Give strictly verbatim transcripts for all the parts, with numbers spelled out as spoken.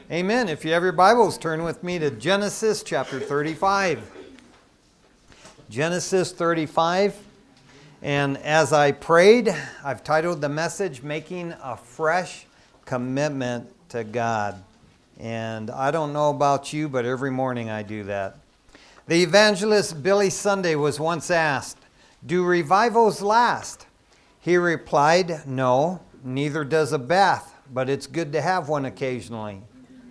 Amen. If you have your Bibles, turn with me to Genesis chapter thirty-five. Genesis thirty-five. And as I prayed, I've titled the message, Making a Fresh Commitment to God. And I don't know about you, but every morning I do that. The evangelist Billy Sunday was once asked, "Do revivals last?" He replied, "No, neither does a bath, but it's good to have one occasionally."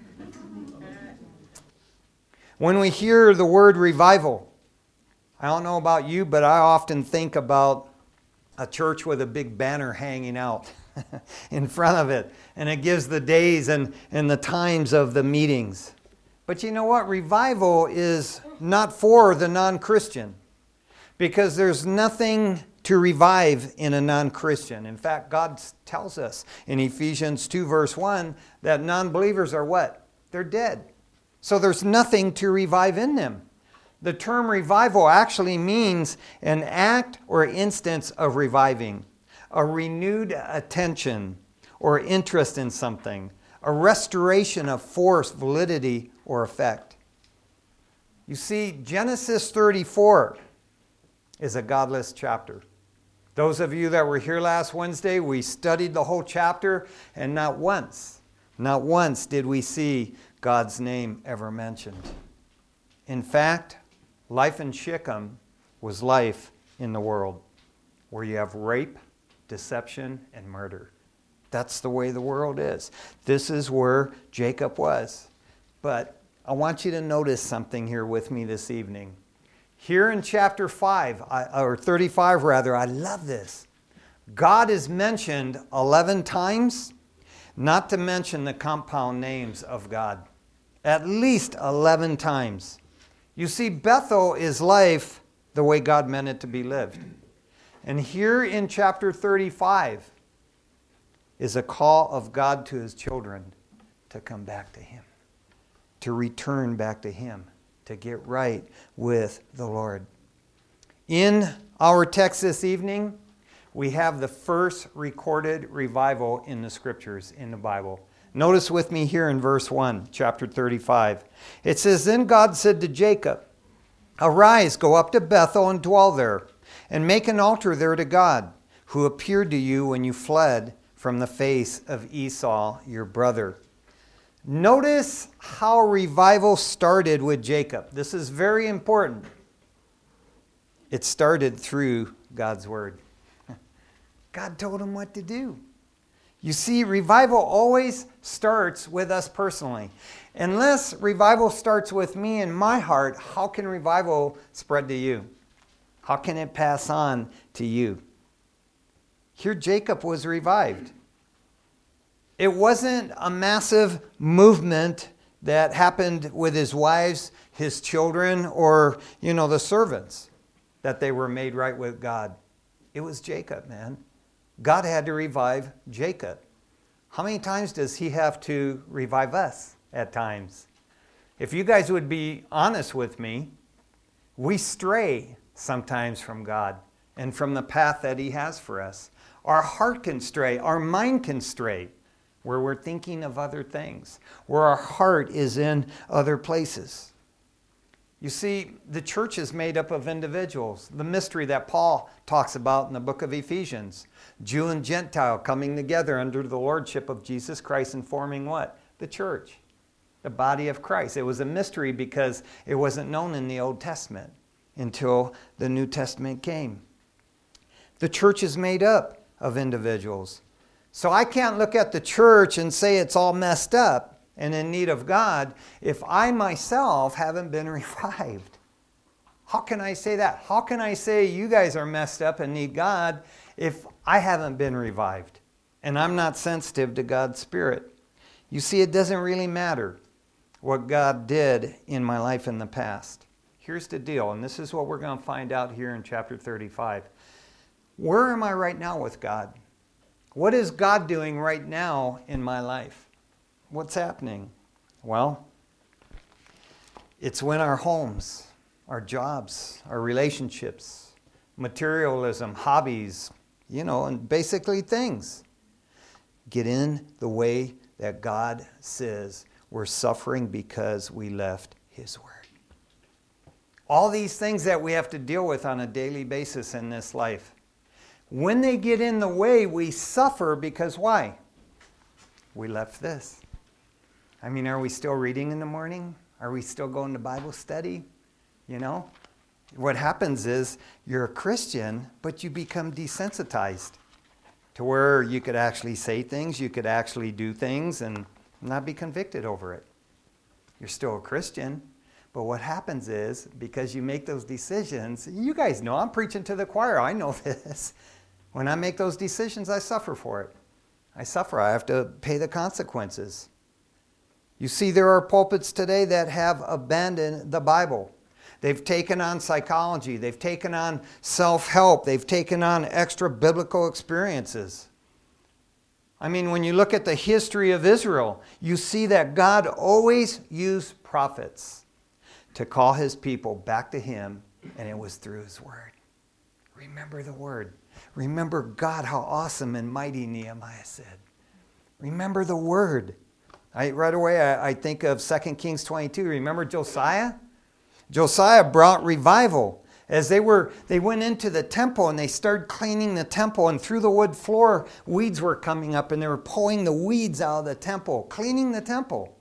When we hear the word revival, I don't know about you, but I often think about a church with a big banner hanging out in front of it. And it gives the days and, and the times of the meetings. But you know what? Revival is not for the non-Christian. Because there's nothing to revive in a non-Christian. In fact, God tells us in Ephesians two verse one that non-believers are what? They're dead. So there's nothing to revive in them. The term revival actually means an act or instance of reviving, a renewed attention or interest in something, a restoration of force, validity, or effect. You see, Genesis thirty-four is a godless chapter. Those of you that were here last Wednesday, we studied the whole chapter, and not once, not once did we see God's name ever mentioned. In fact, life in Shechem was life in the world, where you have rape, deception, and murder. That's the way the world is. This is where Jacob was. But I want you to notice something here with me this evening. Here in chapter five, or thirty-five rather, I love this. God is mentioned eleven times, not to mention the compound names of God. At least eleven times. You see, Bethel is life the way God meant it to be lived. And here in chapter thirty-five is a call of God to his children to come back to him, to return back to him, to get right with the Lord. In our text this evening, we have the first recorded revival in the scriptures in the Bible. Notice with me here in verse one, chapter thirty-five. It says, "Then God said to Jacob, 'Arise, go up to Bethel and dwell there, and make an altar there to God, who appeared to you when you fled from the face of Esau, your brother.'" Notice how revival started with Jacob. This is very important. It started through God's word. God told him what to do. You see, revival always starts with us personally. Unless revival starts with me in my heart, how can revival spread to you? How can it pass on to you? Here Jacob was revived. It wasn't a massive movement that happened with his wives, his children, or, you know, the servants, that they were made right with God. It was Jacob, man. God had to revive Jacob. How many times does he have to revive us at times? If you guys would be honest with me, we stray sometimes from God and from the path that he has for us. Our heart can stray, our mind can stray, where we're thinking of other things, where our heart is in other places. You see, the church is made up of individuals. The mystery that Paul talks about in the book of Ephesians. Jew and Gentile coming together under the lordship of Jesus Christ and forming what? The church. The body of Christ. It was a mystery because it wasn't known in the Old Testament until the New Testament came. The church is made up of individuals. So I can't look at the church and say it's all messed up and in need of God if I myself haven't been revived. How can I say that? How can I say you guys are messed up and need God if I haven't been revived and I'm not sensitive to God's Spirit? You see, it doesn't really matter what God did in my life in the past. Here's the deal, and this is what we're going to find out here in chapter thirty-five. Where am I right now with God? What is God doing right now in my life? What's happening? Well, it's when our homes, our jobs, our relationships, materialism, hobbies, you know, and basically things get in the way that God says We're suffering because we left His Word. All these things that we have to deal with on a daily basis in this life. When they get in the way, we suffer because why? We left this. I mean, are we still reading in the morning? Are we still going to Bible study? You know? What happens is you're a Christian, but you become desensitized to where you could actually say things, you could actually do things and not be convicted over it. You're still a Christian, but what happens is because you make those decisions, you guys know I'm preaching to the choir, I know this. When I make those decisions, I suffer for it. I suffer, I have to pay the consequences. You see, there are pulpits today that have abandoned the Bible. They've taken on psychology. They've taken on self-help. They've taken on extra biblical experiences. I mean, when you look at the history of Israel, you see that God always used prophets to call His people back to Him, and it was through His Word. Remember the Word. Remember God, how awesome and mighty Nehemiah said. Remember the Word. I, right away, I, I think of Second Kings twenty-two. Remember Josiah? Josiah brought revival. As they were, they went into the temple and they started cleaning the temple, and through the wood floor, weeds were coming up, and they were pulling the weeds out of the temple, cleaning the temple.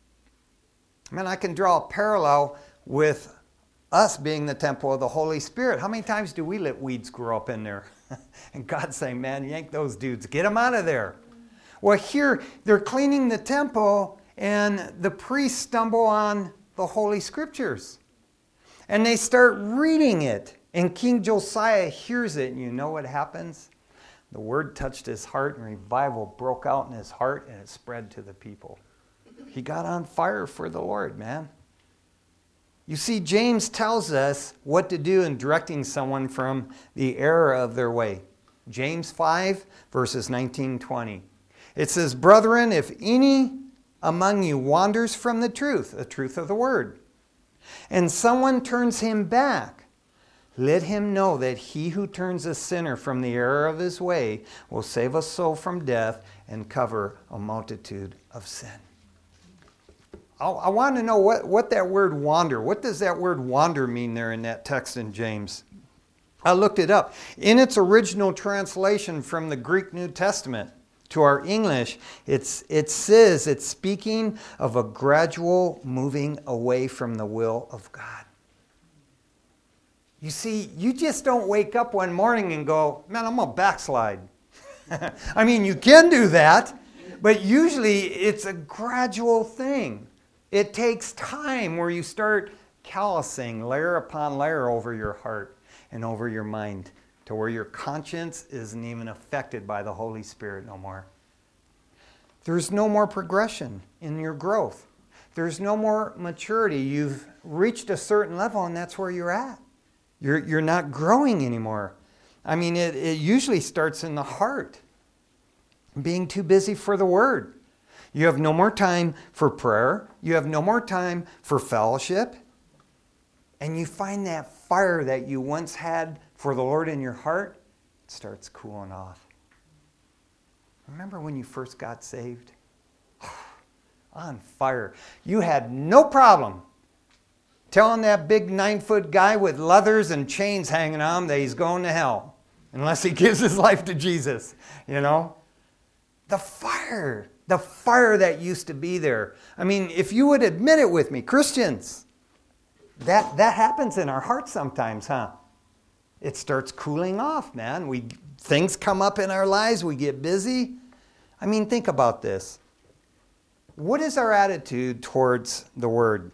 I mean, I can draw a parallel with us being the temple of the Holy Spirit. How many times do we let weeds grow up in there? And God's saying, man, yank those dudes, get them out of there. Well, here, they're cleaning the temple, and the priests stumble on the Holy Scriptures. And they start reading it. And King Josiah hears it. And you know what happens? The word touched his heart, and revival broke out in his heart, and it spread to the people. He got on fire for the Lord, man. You see, James tells us what to do in directing someone from the error of their way. James five, verses nineteen to twenty. It says, brethren, if any among you wanders from the truth, the truth of the word, and someone turns him back, let him know that he who turns a sinner from the error of his way will save a soul from death and cover a multitude of sin. I, I want to know what, what that word wander, what does that word wander mean there in that text in James? I looked it up. In its original translation from the Greek New Testament to our English, it's, it says it's speaking of a gradual moving away from the will of God. You see, you just don't wake up one morning and go, man, I'm going to backslide. I mean, you can do that, but usually it's a gradual thing. It takes time where you start callousing layer upon layer over your heart and over your mind to where your conscience isn't even affected by the Holy Spirit no more. There's no more progression in your growth. There's no more maturity. You've reached a certain level, and that's where you're at. You're, you're not growing anymore. I mean, it, it usually starts in the heart. Being too busy for the Word. You have no more time for prayer. You have no more time for fellowship. And you find that fire that you once had for the Lord in your heart, it starts cooling off. Remember when you first got saved? On fire. You had no problem telling that big nine-foot guy with leathers and chains hanging on him that he's going to hell unless he gives his life to Jesus, you know? The fire, the fire that used to be there. I mean, if you would admit it with me, Christians, that, that happens in our hearts sometimes, huh? It starts cooling off, man. We things come up in our lives, we get busy. I mean, think about this. What is our attitude towards the Word?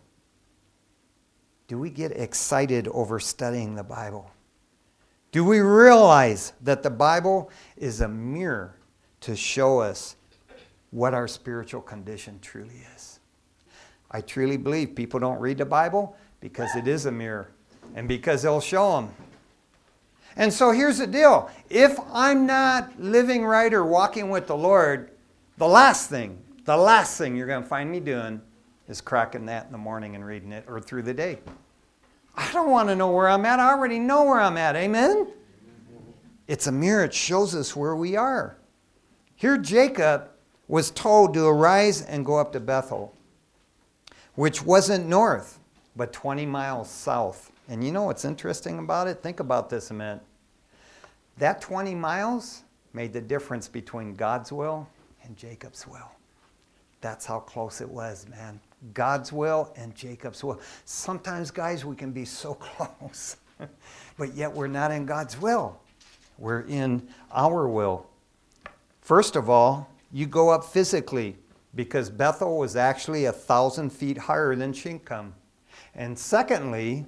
Do we get excited over studying the Bible? Do we realize that the Bible is a mirror to show us what our spiritual condition truly is? I truly believe people don't read the Bible because it is a mirror and because it'll show them. And so here's the deal. If I'm not living right or walking with the Lord, the last thing, the last thing you're going to find me doing is cracking that in the morning and reading it or through the day. I don't want to know where I'm at. I already know where I'm at. Amen? It's a mirror. It shows us where we are. Here Jacob was told to arise and go up to Bethel, which wasn't north, but twenty miles south. And you know what's interesting about it? Think about this a minute. That twenty miles made the difference between God's will and Jacob's will. That's how close it was, man. God's will and Jacob's will. Sometimes, guys, we can be so close, but yet we're not in God's will. We're in our will. First of all, you go up physically, because Bethel was actually a thousand feet higher than Shechem. And secondly,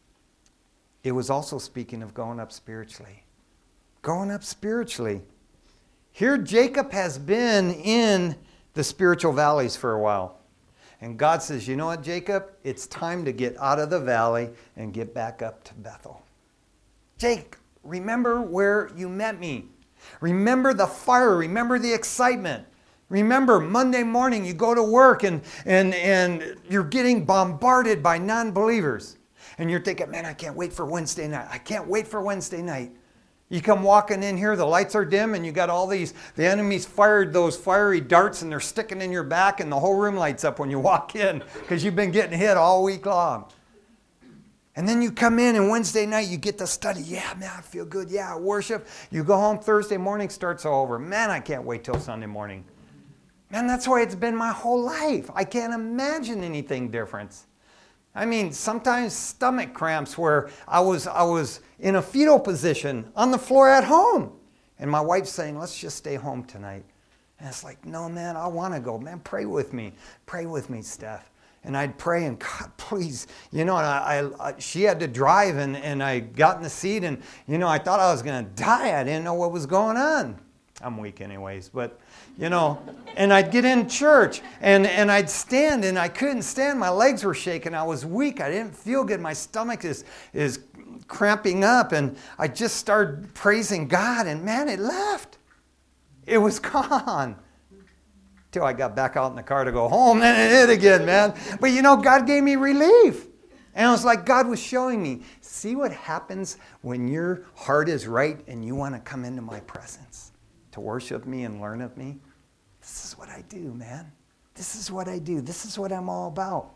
it was also speaking of going up spiritually. Going up spiritually. Here Jacob has been in the spiritual valleys for a while. And God says, you know what, Jacob? It's time to get out of the valley and get back up to Bethel. Jake, remember where you met me. Remember the fire. Remember the excitement. Remember, Monday morning you go to work and, and, and you're getting bombarded by non-believers. And you're thinking, man, I can't wait for Wednesday night. I can't wait for Wednesday night. You come walking in here, the lights are dim, and you got all these, the enemy's fired those fiery darts, and they're sticking in your back, and the whole room lights up when you walk in because you've been getting hit all week long. And then you come in, and Wednesday night you get to study. Yeah, man, I feel good. Yeah, I worship. You go home, Thursday morning starts all over. Man, I can't wait till Sunday morning. Man, that's why it's been my whole life. I can't imagine anything different. I mean, sometimes stomach cramps where I was I was in a fetal position on the floor at home. And my wife's saying, let's just stay home tonight. And it's like, no, man, I want to go. Man, pray with me. Pray with me, Steph. And I'd pray, and God, please. You know, and I, I, I she had to drive, and, and I got in the seat, and, you know, I thought I was going to die. I didn't know what was going on. I'm weak anyways, but, you know, and I'd get in church, and, and I'd stand, and I couldn't stand. My legs were shaking. I was weak. I didn't feel good. My stomach is, is cramping up, and I just started praising God, and man, it left. It was gone. Till I got back out in the car to go home, and it hit again, man. But, you know, God gave me relief. And it was like God was showing me, see what happens when your heart is right and you want to come into my presence to worship me and learn of me. This is what I do, man. This is what I do. This is what I'm all about.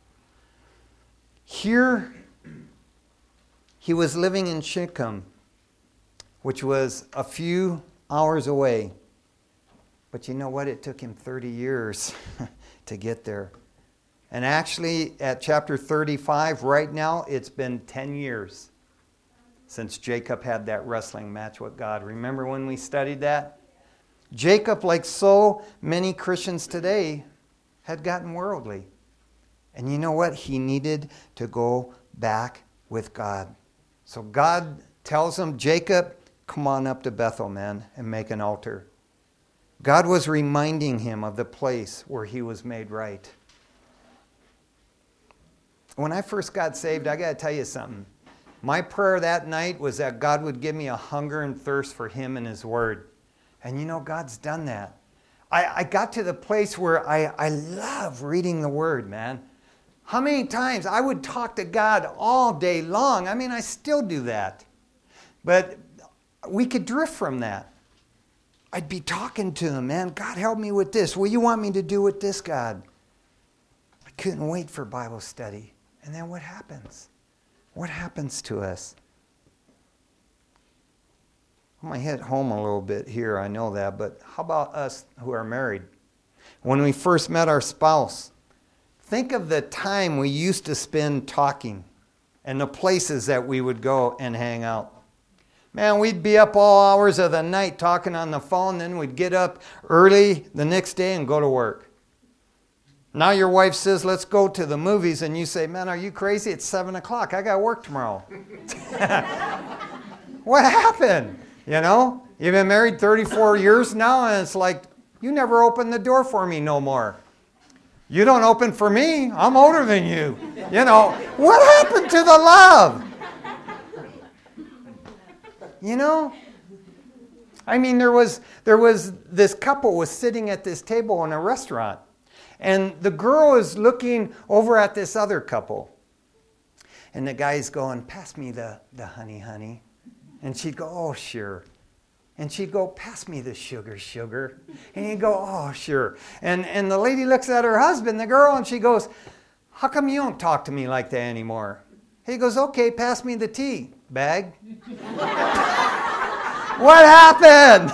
Here, he was living in Shechem, which was a few hours away. But you know what? It took him thirty years to get there. And actually, at chapter thirty-five, right now, it's been ten years since Jacob had that wrestling match with God. Remember when we studied that? Jacob, like so many Christians today, had gotten worldly. And you know what? He needed to go back with God. So God tells him, Jacob, come on up to Bethel, man, and make an altar. God was reminding him of the place where he was made right. When I first got saved, I got to tell you something. My prayer that night was that God would give me a hunger and thirst for him and his word. And you know, God's done that. I, I got to the place where I, I love reading the word, man. How many times I would talk to God all day long. I mean, I still do that. But we could drift from that. I'd be talking to him, man. God, help me with this. What do you want me to do with this, God? I couldn't wait for Bible study. And then what happens? What happens to us? I'm going to hit home a little bit here, I know that, but how about us who are married? When we first met our spouse, think of the time we used to spend talking and the places that we would go and hang out. Man, we'd be up all hours of the night talking on the phone, then we'd get up early the next day and go to work. Now your wife says, let's go to the movies, and you say, man, are you crazy? It's seven o'clock. I got to work tomorrow. What happened? You know, you've been married thirty-four years now, and it's like, you never opened the door for me no more. You don't open for me. I'm older than you. You know, what happened to the love? You know? I mean, there was there was this couple was sitting at this table in a restaurant. And the girl is looking over at this other couple. And the guy's going, pass me the, the honey, honey. And she'd go, oh, sure. And she'd go, pass me the sugar, sugar. And he'd go, oh, sure. And, and the lady looks at her husband, the girl, and she goes, how come you don't talk to me like that anymore? He goes, okay, pass me the tea bag. What happened?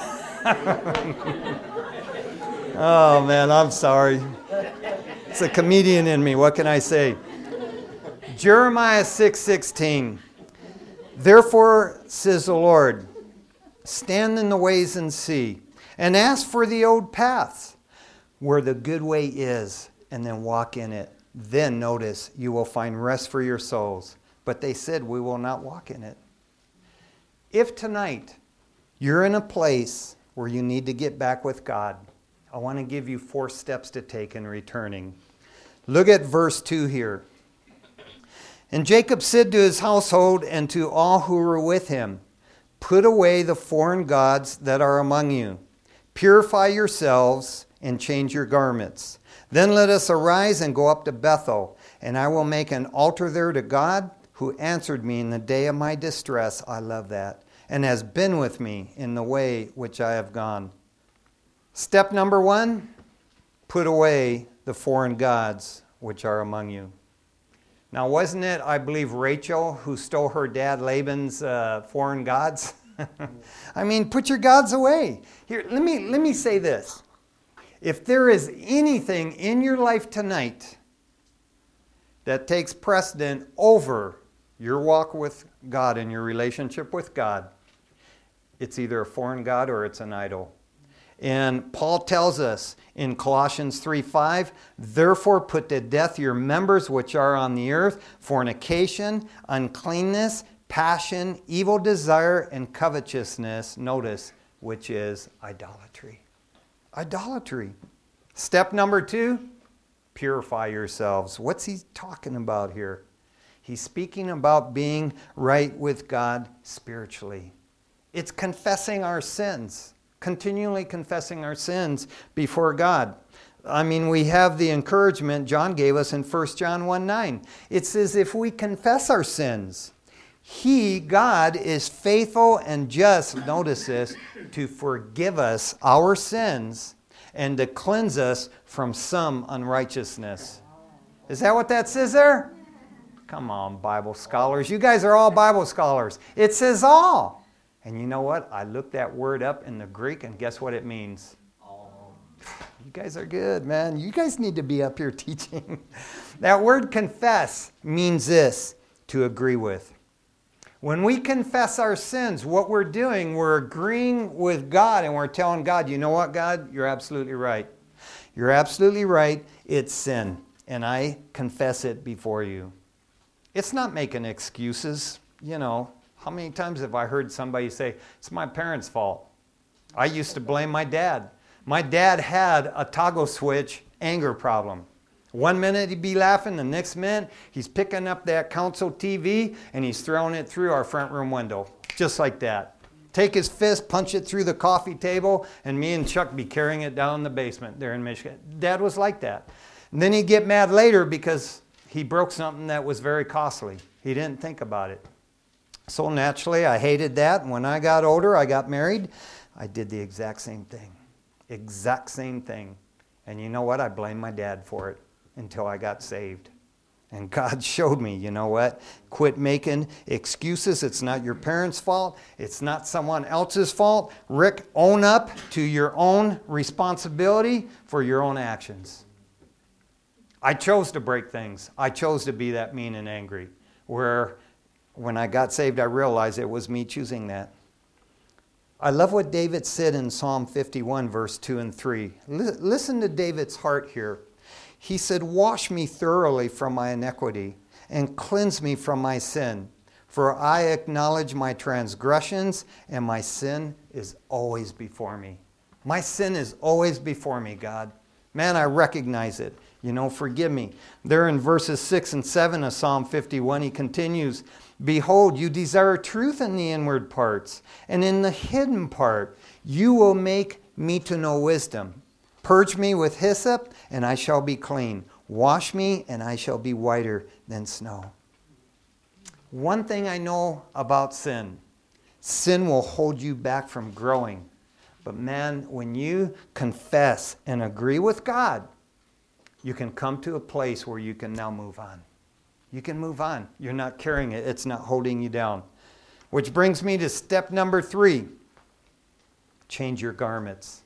Oh, man, I'm sorry. It's a comedian in me. What can I say? Jeremiah six sixteen. Therefore, says the Lord, stand in the ways and see, and ask for the old paths, where the good way is, and then walk in it. Then, notice, you will find rest for your souls. But they said, we will not walk in it. If tonight you're in a place where you need to get back with God, I want to give you four steps to take in returning. Look at verse two here. And Jacob said to his household and to all who were with him, put away the foreign gods that are among you. Purify yourselves and change your garments. Then let us arise and go up to Bethel, and I will make an altar there to God, who answered me in the day of my distress. I love that. And has been with me in the way which I have gone. Step number one, put away the foreign gods which are among you. Now, wasn't it, I believe, Rachel who stole her dad Laban's uh, foreign gods? I mean, put your gods away. Here, let me, let me say this. If there is anything in your life tonight that takes precedent over your walk with God and your relationship with God, it's either a foreign god or it's an idol. And Paul tells us in Colossians three five, therefore put to death your members which are on the earth, fornication, uncleanness, passion, evil desire, and covetousness, notice, which is idolatry. Idolatry. Step number two, purify yourselves. What's he talking about here? He's speaking about being right with God spiritually. It's confessing our sins. Continually confessing our sins before God. I mean, we have the encouragement John gave us in First John one nine. It says if we confess our sins, He, God, is faithful and just, notice this, to forgive us our sins and to cleanse us from some unrighteousness. Is that what that says there? Come on, Bible scholars. You guys are all Bible scholars. It says all. And you know what? I looked that word up in the Greek, and guess what it means? All. You guys are good, man. You guys need to be up here teaching. That word confess means this, to agree with. When we confess our sins, what we're doing, we're agreeing with God, and we're telling God, you know what, God? You're absolutely right. You're absolutely right. It's sin, and I confess it before you. It's not making excuses, you know. How many times have I heard somebody say, it's my parents' fault? I used to blame my dad. My dad had a toggle switch anger problem. One minute he'd be laughing, the next minute he's picking up that console T V and he's throwing it through our front room window. Just like that. Take his fist, punch it through the coffee table, and me and Chuck be carrying it down the basement there in Michigan. Dad was like that. And then he'd get mad later because he broke something that was very costly. He didn't think about it. So naturally, I hated that. And when I got older, I got married. I did the exact same thing. Exact same thing. And you know what? I blamed my dad for it until I got saved. And God showed me, you know what? Quit making excuses. It's not your parents' fault. It's not someone else's fault. Rick, own up to your own responsibility for your own actions. I chose to break things. I chose to be that mean and angry. Where when I got saved, I realized it was me choosing that. I love what David said in Psalm fifty-one, verse two and three. L- listen to David's heart here. He said, wash me thoroughly from my iniquity and cleanse me from my sin. For I acknowledge my transgressions and my sin is always before me. My sin is always before me, God. Man, I recognize it. You know, forgive me. There in verses six and seven of Psalm fifty-one, he continues, behold, you desire truth in the inward parts, and in the hidden part you will make me to know wisdom. Purge me with hyssop, and I shall be clean. Wash me, and I shall be whiter than snow. One thing I know about sin, Sin will hold you back from growing. But man, when you confess and agree with God, you can come to a place where you can now move on. You can move on. You're not carrying it. It's not holding you down. Which brings me to step number three. Change your garments.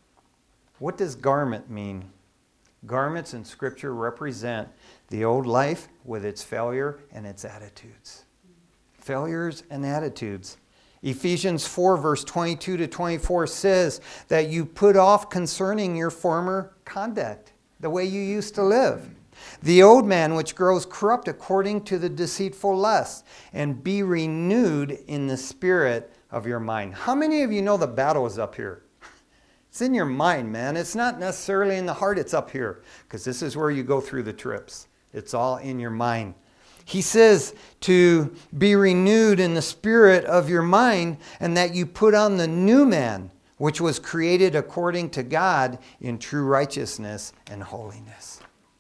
What does garment mean? Garments in Scripture represent the old life with its failure and its attitudes. Failures and attitudes. Ephesians four, verse twenty-two to twenty-four says that you put off concerning your former conduct, the way you used to live. The old man which grows corrupt according to the deceitful lust, and be renewed in the spirit of your mind. How many of you know the battle is up here? It's in your mind, man. It's not necessarily in the heart, it's up here. Because this is where you go through the trips. It's all in your mind. He says to be renewed in the spirit of your mind, and that you put on the new man, which was created according to God in true righteousness and holiness.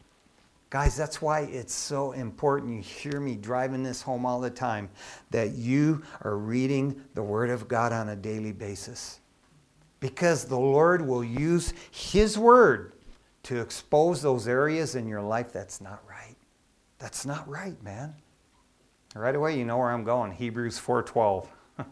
Guys, that's why it's so important. You hear me driving this home all the time, that you are reading the Word of God on a daily basis. Because the Lord will use His Word to expose those areas in your life that's not right. That's not right, man. Right away, you know where I'm going. Hebrews four twelve.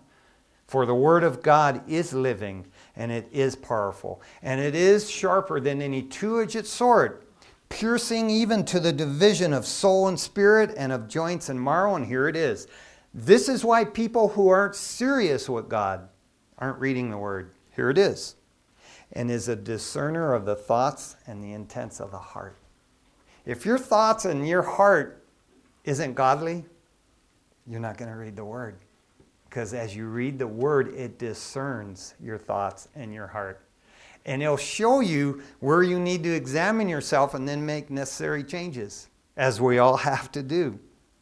For the Word of God is living, and it is powerful, and it is sharper than any two-edged sword, piercing even to the division of soul and spirit and of joints and marrow. And here it is. This is why people who aren't serious with God aren't reading the Word. Here it is. And is a discerner of the thoughts and the intents of the heart. If your thoughts and your heart isn't godly, you're not going to read the Word. Because as you read the Word, it discerns your thoughts and your heart. And it'll show you where you need to examine yourself and then make necessary changes, as we all have to do.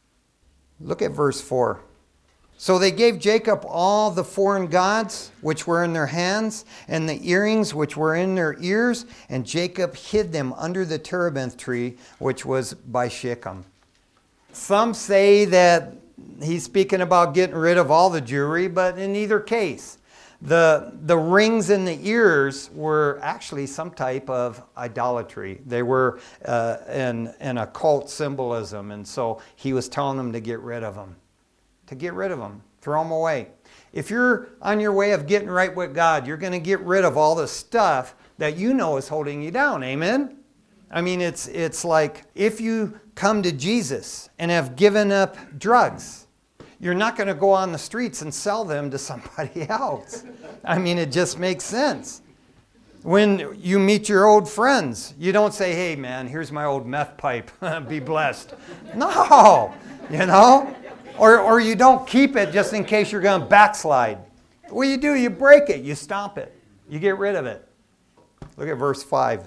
Look at verse four. So they gave Jacob all the foreign gods which were in their hands, and the earrings which were in their ears, and Jacob hid them under the terebinth tree which was by Shechem. Some say that he's speaking about getting rid of all the jewelry, but in either case, The, the rings in the ears were actually some type of idolatry. They were uh, an, an occult symbolism, and so he was telling them to get rid of them. To get rid of them. Throw them away. If you're on your way of getting right with God, you're going to get rid of all the stuff that you know is holding you down. Amen? I mean, it's, it's like if you come to Jesus and have given up drugs, you're not going to go on the streets and sell them to somebody else. I mean, it just makes sense. When you meet your old friends, you don't say, hey, man, here's my old meth pipe. Be blessed. No, you know? Or, or you don't keep it just in case you're going to backslide. What you do, you break it. You stomp it. You get rid of it. Look at verse five.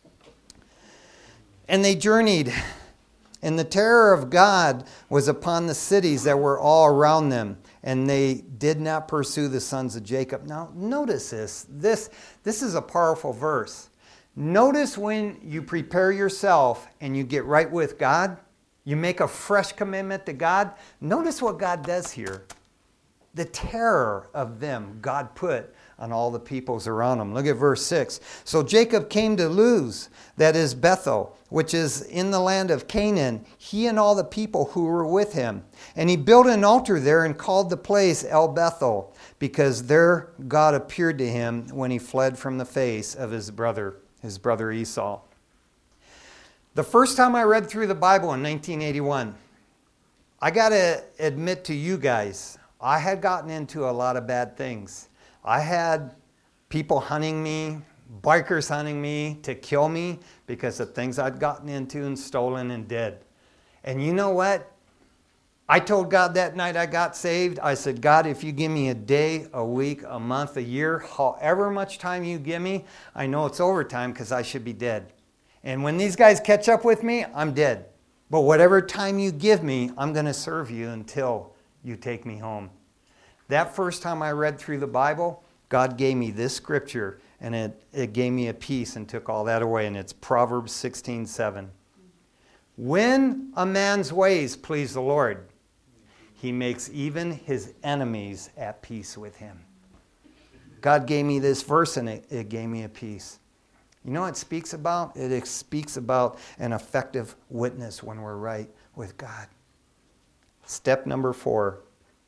And they journeyed, and the terror of God was upon the cities that were all around them, and they did not pursue the sons of Jacob. Now, notice this. This, this is a powerful verse. Notice when you prepare yourself and you get right with God, you make a fresh commitment to God. Notice what God does here. The terror of them God put on all the peoples around him. Look at verse six. So Jacob came to Luz, that is Bethel, which is in the land of Canaan, he and all the people who were with him. And he built an altar there and called the place El Bethel, because there God appeared to him when he fled from the face of his brother, his brother Esau. The first time I read through the Bible in nineteen eighty-one, I got to admit to you guys, I had gotten into a lot of bad things. I had people hunting me, bikers hunting me to kill me because of things I'd gotten into and stolen and did. And you know what? I told God that night I got saved, I said, God, if you give me a day, a week, a month, a year, however much time you give me, I know it's overtime because I should be dead. And when these guys catch up with me, I'm dead. But whatever time you give me, I'm going to serve you until you take me home. That first time I read through the Bible, God gave me this scripture, and it, it gave me a peace and took all that away, and it's Proverbs sixteen seven. When a man's ways please the Lord, He makes even his enemies at peace with him. God gave me this verse and it, it gave me a peace. You know what it speaks about? It speaks about an effective witness when we're right with God. Step number four,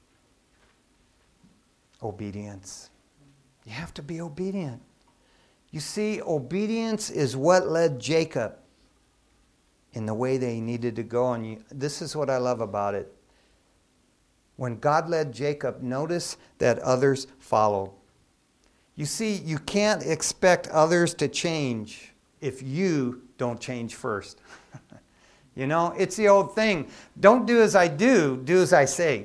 obedience. You have to be obedient. You see, obedience is what led Jacob in the way they needed to go. And you, this is what I love about it. When God led Jacob, notice that others followed. You see, you can't expect others to change if you don't change first. You know, it's the old thing. Don't do as I do, do as I say.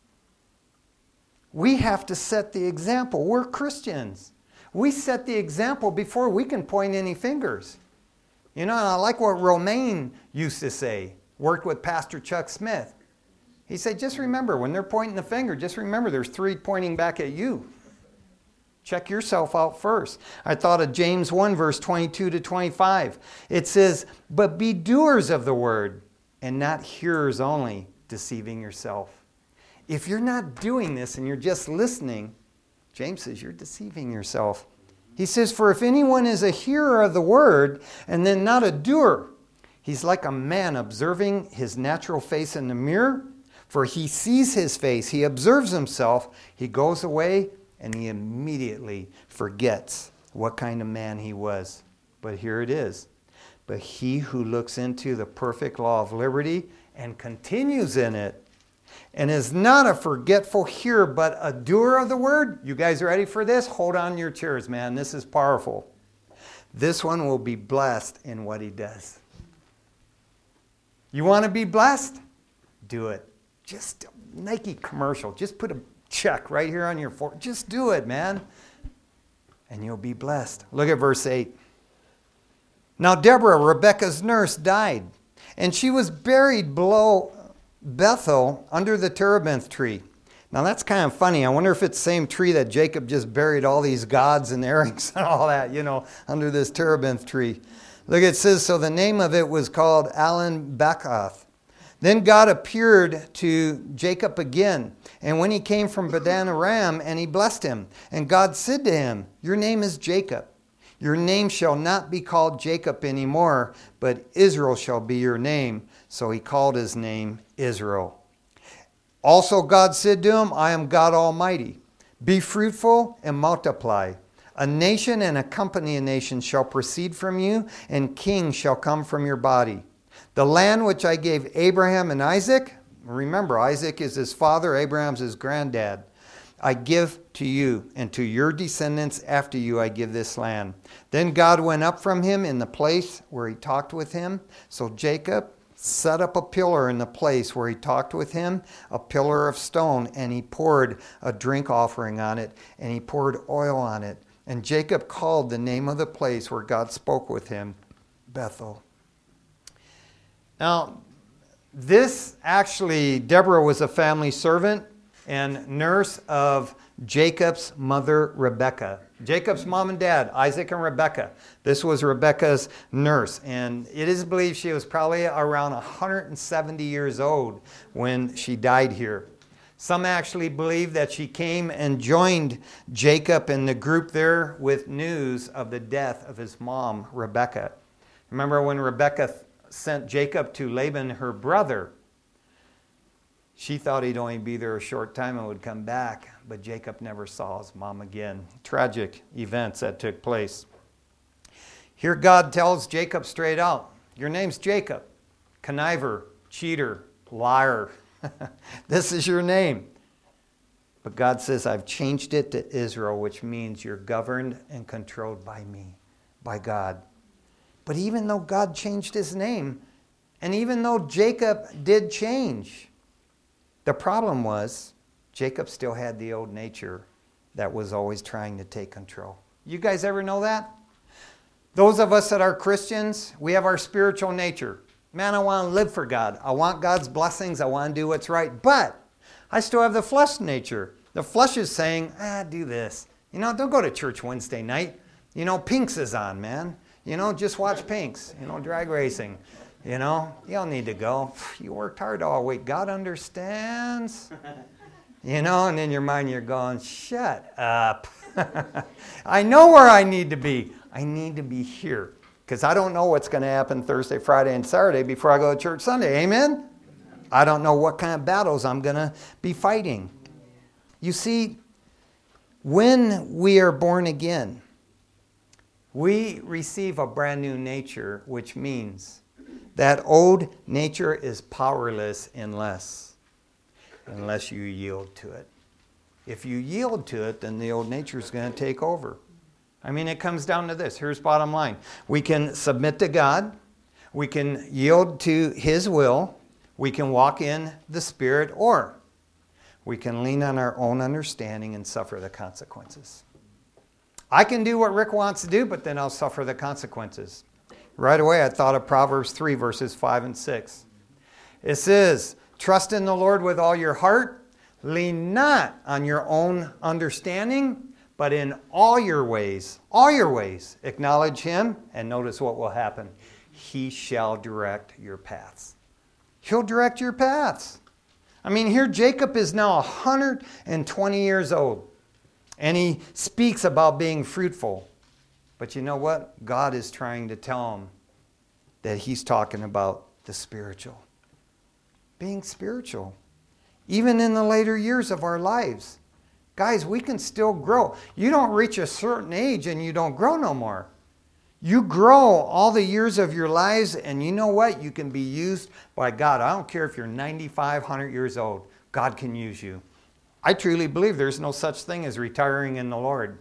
We have to set the example. We're Christians. We set the example before we can point any fingers. You know, and I like what Romaine used to say, worked with Pastor Chuck Smith. He said, just remember, when they're pointing the finger, just remember there's three pointing back at you. Check yourself out first. I thought of James one, verse twenty-two to twenty-five. It says, but be doers of the word, and not hearers only, deceiving yourself. If you're not doing this and you're just listening, James says you're deceiving yourself. He says, for if anyone is a hearer of the word and then not a doer, he's like a man observing his natural face in the mirror. For he sees his face, he observes himself, he goes away, and he immediately forgets what kind of man he was. But here it is. But he who looks into the perfect law of liberty and continues in it, and is not a forgetful hearer, but a doer of the word. You guys ready for this? Hold on to your chairs, man. This is powerful. This one will be blessed in what he does. You want to be blessed? Do it. Just Nike commercial. Just put a check right here on your forehead. Just do it, man. And you'll be blessed. Look at verse eight. Now Deborah, Rebekah's nurse, died, and she was buried below Bethel under the terebinth tree. Now that's kind of funny. I wonder if it's the same tree that Jacob just buried all these gods and earrings and all that, you know, under this terebinth tree. Look, it says, so the name of it was called Alan Bachoth. Then God appeared to Jacob again, and when he came from Padan Aram, and he blessed him. And God said to him, your name is Jacob. Your name shall not be called Jacob anymore, but Israel shall be your name. So he called his name Israel. Also God said to him, I am God Almighty. Be fruitful and multiply. A nation and a company of nations shall proceed from you, and kings shall come from your body. The land which I gave Abraham and Isaac, remember Isaac is his father, Abraham's his granddad, I give to you, and to your descendants after you I give this land. Then God went up from him in the place where he talked with him. So Jacob set up a pillar in the place where he talked with him, a pillar of stone, and he poured a drink offering on it, and he poured oil on it. And Jacob called the name of the place where God spoke with him, Bethel. Now, this actually, Deborah was a family servant and nurse of Jacob's mother, Rebekah. Jacob's mom and dad, Isaac and Rebekah. This was Rebekah's nurse. And it is believed she was probably around one hundred seventy years old when she died here. Some actually believe that she came and joined Jacob in the group there with news of the death of his mom, Rebekah. Remember when Rebekah sent Jacob to Laban, her brother, she thought he'd only be there a short time and would come back, but Jacob never saw his mom again. Tragic events that took place. Here God tells Jacob straight out, your name's Jacob, conniver, cheater, liar. This is your name. But God says, I've changed it to Israel, which means you're governed and controlled by me, by God. But even though God changed his name, and even though Jacob did change, the problem was Jacob still had the old nature that was always trying to take control. You guys ever know that? Those of us that are Christians, we have our spiritual nature. Man, I want to live for God. I want God's blessings. I want to do what's right. But I still have the flesh nature. The flesh is saying, ah, do this. You know, don't go to church Wednesday night. You know, Pinks is on, man. You know, just watch Pinks. You know, drag racing. You know, you don't need to go. You worked hard all week. God understands. You know, and in your mind you're going, shut up. I know where I need to be. I need to be here. Because I don't know what's going to happen Thursday, Friday, and Saturday before I go to church Sunday. Amen? I don't know what kind of battles I'm going to be fighting. You see, when we are born again, we receive a brand new nature, which means that old nature is powerless unless, unless you yield to it. If you yield to it, then the old nature is going to take over. I mean, it comes down to this. Here's bottom line. We can submit to God. We can yield to His will. We can walk in the Spirit, or we can lean on our own understanding and suffer the consequences. I can do what Rick wants to do, but then I'll suffer the consequences. Right away, I thought of Proverbs three, verses five and six. It says, trust in the Lord with all your heart. Lean not on your own understanding, but in all your ways, all your ways, acknowledge Him, and notice what will happen. He shall direct your paths. He'll direct your paths. I mean, here Jacob is now one hundred twenty years old, and he speaks about being fruitful. But you know what? God is trying to tell him that He's talking about the spiritual. Being spiritual. Even in the later years of our lives. Guys, we can still grow. You don't reach a certain age and you don't grow no more. You grow all the years of your lives, and you know what? You can be used by God. I don't care if you're ninety-five, one hundred years old. God can use you. I truly believe there's no such thing as retiring in the Lord.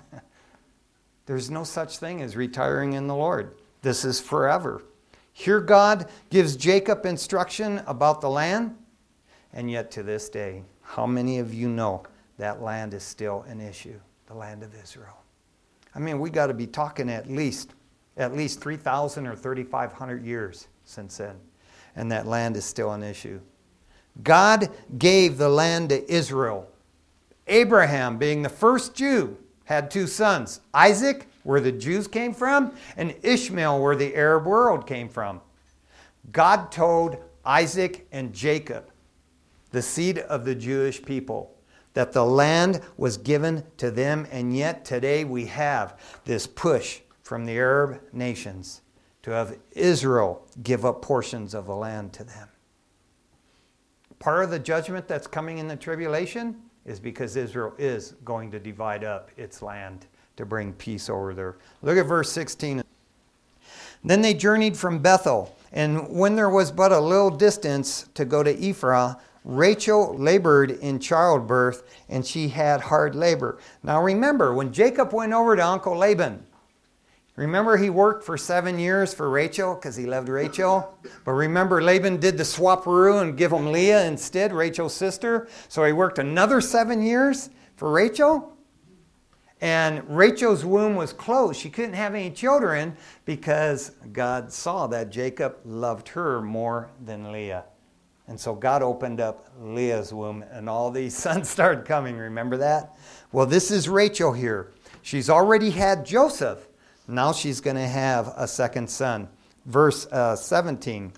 There's no such thing as retiring in the Lord. This is forever. Here God gives Jacob instruction about the land, and yet to this day, how many of you know that land is still an issue, the land of Israel? I mean, we got to be talking at least, at least three thousand or thirty-five hundred years since then, and that land is still an issue. God gave the land to Israel. Abraham, being the first Jew, had two sons, Isaac, where the Jews came from, and Ishmael, where the Arab world came from. God told Isaac and Jacob, the seed of the Jewish people, that the land was given to them, and yet today we have this push from the Arab nations to have Israel give up portions of the land to them. Part of the judgment that's coming in the tribulation is because Israel is going to divide up its land to bring peace over there. Look at verse sixteen. Then they journeyed from Bethel, and when there was but a little distance to go to Ephraim, Rachel labored in childbirth, and she had hard labor. Now remember, when Jacob went over to Uncle Laban, remember he worked for seven years for Rachel because he loved Rachel? But remember, Laban did the swaparoo and give him Leah instead, Rachel's sister. So he worked another seven years for Rachel. And Rachel's womb was closed. She couldn't have any children because God saw that Jacob loved her more than Leah. And so God opened up Leah's womb, and all these sons started coming. Remember that? Well, this is Rachel here. She's already had Joseph. Now she's going to have a second son. Verse uh, seventeen.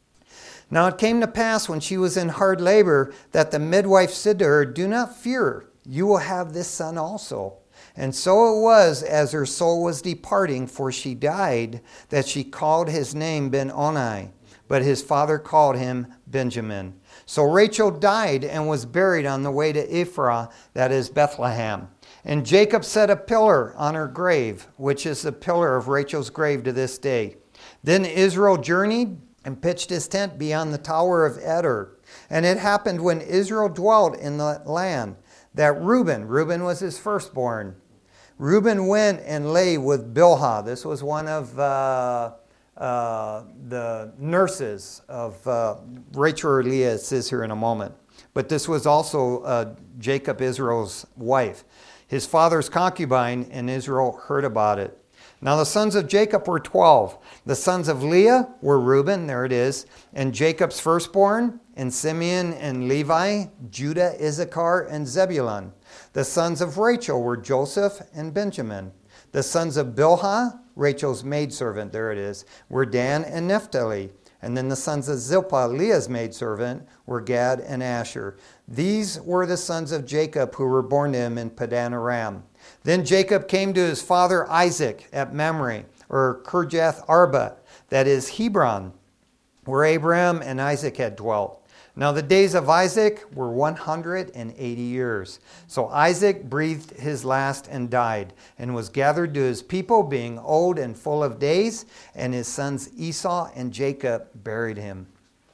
Now it came to pass when she was in hard labor that the midwife said to her, do not fear, you will have this son also. And so it was, as her soul was departing, for she died, that she called his name Ben-Oni. But his father called him Benjamin. So Rachel died and was buried on the way to Ephraim, that is Bethlehem. And Jacob set a pillar on her grave, which is the pillar of Rachel's grave to this day. Then Israel journeyed and pitched his tent beyond the tower of Eder. And it happened when Israel dwelt in the land, that Reuben, Reuben was his firstborn, Reuben went and lay with Bilhah. This was one of uh, uh, the nurses of uh, Rachel or Leah, it says here in a moment. But this was also uh, Jacob, Israel's wife. His father's concubine, and Israel heard about it. Now the sons of Jacob were twelve. The sons of Leah were Reuben, there it is, and Jacob's firstborn, and Simeon and Levi, Judah, Issachar, and Zebulun. The sons of Rachel were Joseph and Benjamin. The sons of Bilhah, Rachel's maidservant, there it is, were Dan and Naphtali. And then the sons of Zilpah, Leah's maidservant, were Gad and Asher. These were the sons of Jacob who were born to him in Padan Aram. Then Jacob came to his father Isaac at Mamre, or Kirjath Arba, that is Hebron, where Abraham and Isaac had dwelt. Now the days of Isaac were one hundred eighty years. So Isaac breathed his last and died, and was gathered to his people, being old and full of days, and his sons Esau and Jacob buried him.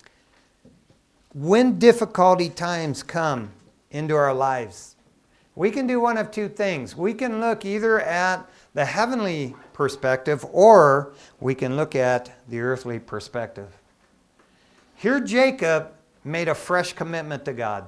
When difficulty times come into our lives, we can do one of two things. We can look either at the heavenly perspective, or we can look at the earthly perspective. Here Jacob made a fresh commitment to God.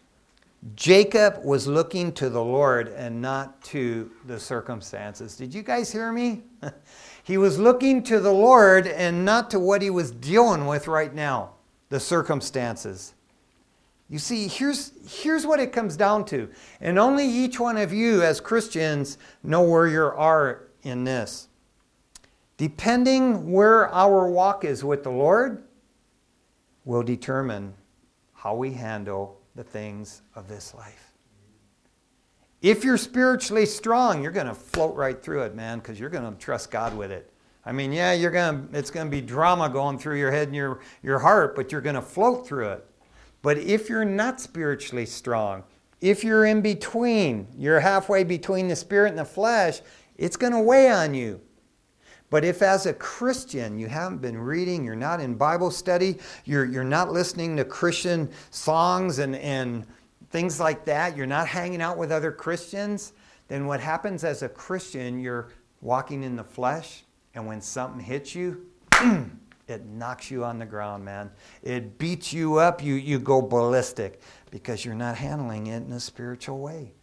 Jacob was looking to the Lord and not to the circumstances. Did you guys hear me? He was looking to the Lord and not to what he was dealing with right now, the circumstances. You see, here's, here's what it comes down to. And only each one of you as Christians know where you are in this. Depending where our walk is with the Lord will determine how we handle the things of this life. If you're spiritually strong, you're going to float right through it, man, because you're going to trust God with it. I mean, yeah, you're going to, it's going to be drama going through your head and your, your heart, but you're going to float through it. But if you're not spiritually strong, if you're in between, you're halfway between the spirit and the flesh, it's going to weigh on you. But if as a Christian you haven't been reading, you're not in Bible study, you're, you're not listening to Christian songs and, and things like that, you're not hanging out with other Christians, then what happens as a Christian, you're walking in the flesh, and when something hits you, it knocks you on the ground, man. It beats you up, you, you go ballistic, because you're not handling it in a spiritual way.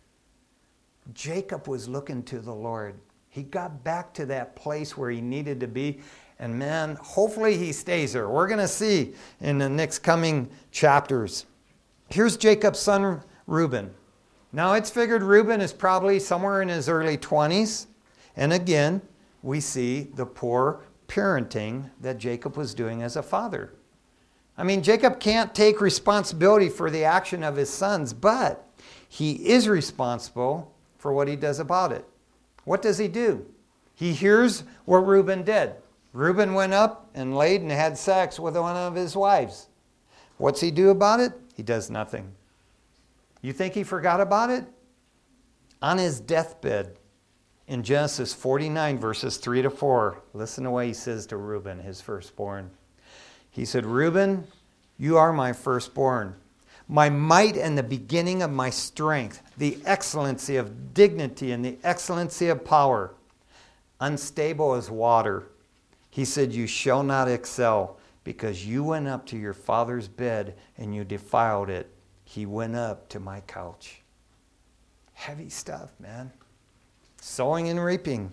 Jacob was looking to the Lord. He got back to that place where he needed to be. And man, hopefully he stays there. We're going to see in the next coming chapters. Here's Jacob's son, Reuben. Now it's figured Reuben is probably somewhere in his early twenties. And again, we see the poor parenting that Jacob was doing as a father. I mean, Jacob can't take responsibility for the action of his sons, but he is responsible for what he does about it. What does he do? He hears what Reuben did. Reuben went up and laid and had sex with one of his wives. What's he do about it? He does nothing. You think he forgot about it? On his deathbed, in Genesis forty-nine, verses three to four, listen to what he says to Reuben, his firstborn. He said, Reuben, you are my firstborn, my might and the beginning of my strength, the excellency of dignity and the excellency of power, unstable as water. He said, you shall not excel, because you went up to your father's bed and you defiled it. He went up to my couch. Heavy stuff, man. Sowing and reaping.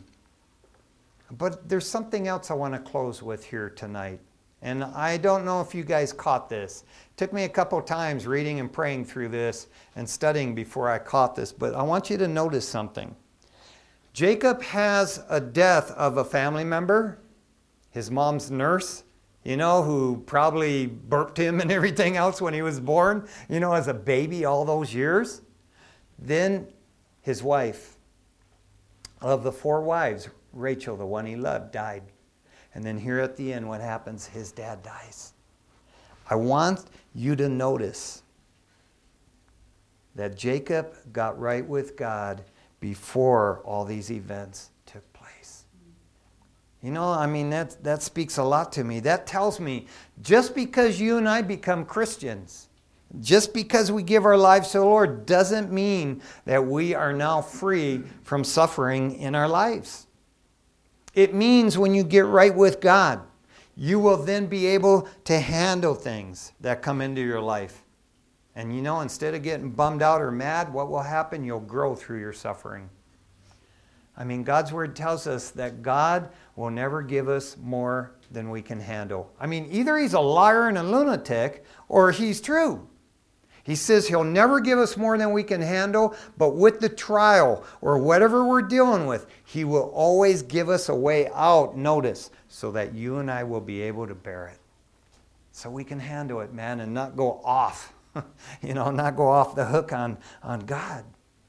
But there's something else I want to close with here tonight. And I don't know if you guys caught this. It took me a couple times reading and praying through this and studying before I caught this. But I want you to notice something. Jacob has a death of a family member, his mom's nurse, you know, who probably burped him and everything else when he was born, you know, as a baby all those years. Then his wife. Of the four wives, Rachel, the one he loved, died. And then here at the end, what happens? His dad dies. I want you to notice that Jacob got right with God before all these events took place. You know, I mean, that, that speaks a lot to me. That tells me just because you and I become Christians, just because we give our lives to the Lord, doesn't mean that we are now free from suffering in our lives. It means when you get right with God, you will then be able to handle things that come into your life. And you know, instead of getting bummed out or mad, what will happen? You'll grow through your suffering. I mean, God's Word tells us that God will never give us more than we can handle. I mean, either He's a liar and a lunatic, or He's true. He says He'll never give us more than we can handle, but with the trial or whatever we're dealing with, He will always give us a way out, notice, so that you and I will be able to bear it. so we can handle it, man, and not go off, you know, not go off the hook on, on God.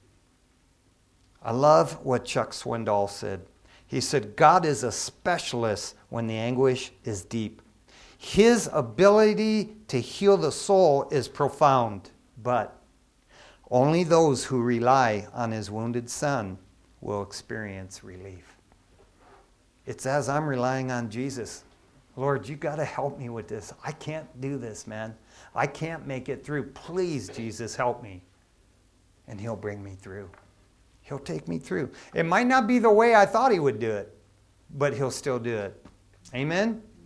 I love what Chuck Swindoll said. He said, God is a specialist when the anguish is deep. His ability to heal the soul is profound, but only those who rely on his wounded Son will experience relief. It's as I'm relying on Jesus. Lord, you got to help me with this. I can't do this, man. I can't make it through. Please, Jesus, help me. And he'll bring me through. He'll take me through. It might not be the way I thought he would do it, but he'll still do it. Amen?